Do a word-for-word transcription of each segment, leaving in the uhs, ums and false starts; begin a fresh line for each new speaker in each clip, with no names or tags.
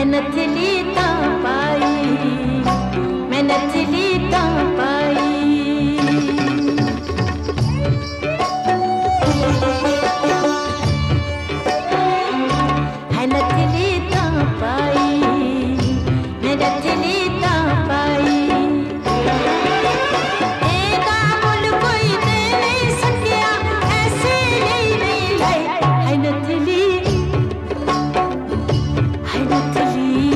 नथली तां पाई, मैं नथली तां पाई। है नथली तां पाई, मैं नथली तां पाई। एदा मुल कोई दे नहीं सकिया, ऐसे ही नहीं लाई। है नथली, है नथली,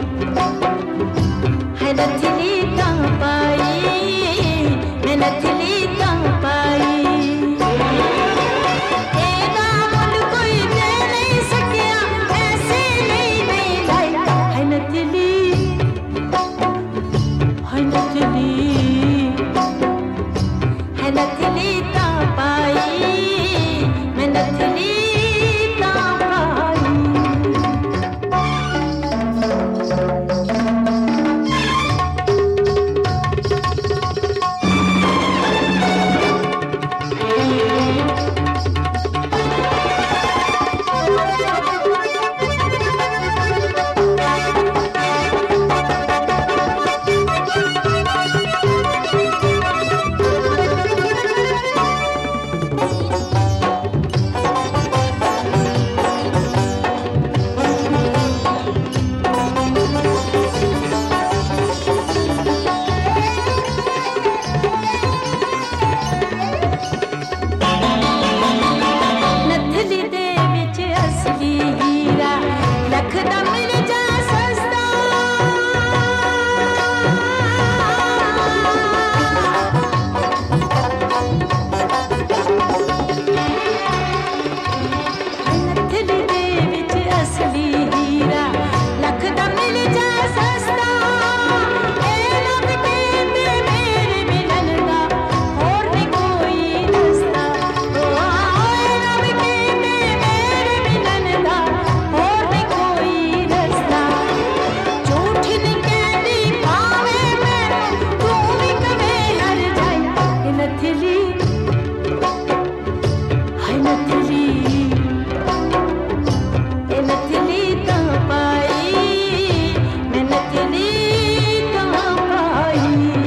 है नथली तां पाई, मैं नथली तां पाई। एदा मुल कोई दे नहीं सकिया, ऐसे नहीं नहीं लाई। है नथली, है नथली, है नथली तां पाई, मैं नथली तां पाई। नथली दे विच असली हीरा, लख दा मिल जा सस्ता। नथली दे विच असली हीरा, लख दा मिल जा सस्ता। ए रब दे ते मेरे मिलन दा होर नहीं कोई रस्ता। ओ ए रब दे ते मेरे मिलन दा होर नहीं कोई रस्ता। झूठ नहीं कहती पावे मैं, तू भी कवे हर जाए। ए नथली, है नथली, ए नथली तां पाई, मैं नथली तां पाई।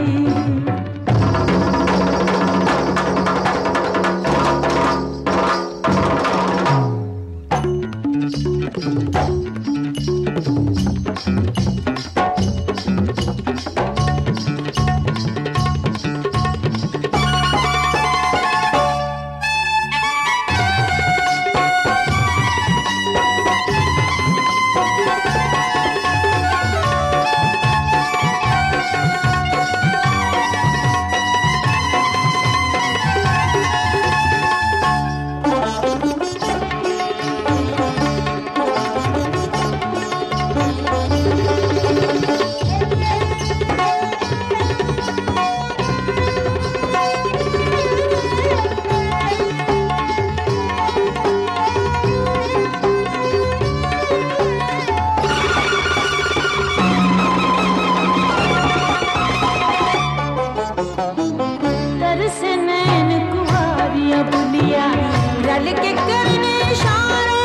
तरस नैन कुंवारियां बुलिया, रल के करने इशारे।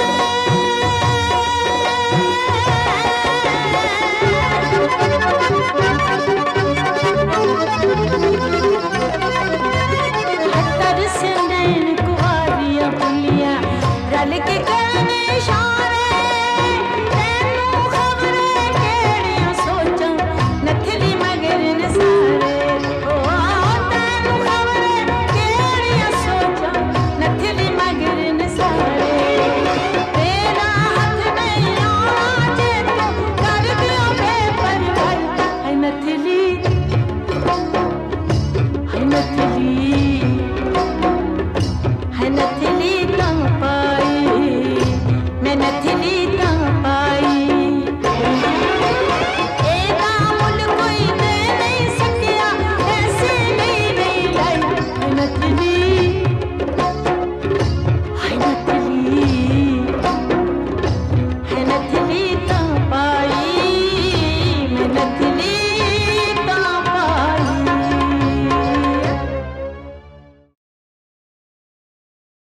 तरस नैन कुंवारियां बुलिया, रल के